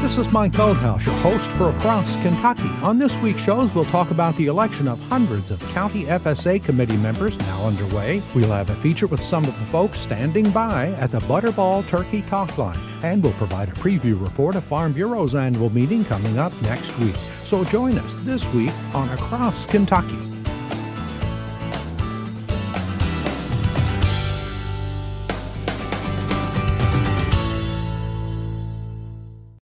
This is Mike Feldhaus, your host for Across Kentucky. On this week's shows, we'll talk about the election of hundreds of county FSA committee members now underway. We'll have a feature with some of the folks standing by at the Butterball Turkey Talk Line. And we'll provide a preview report of Farm Bureau's annual meeting coming up next week. So join us this week on Across Kentucky.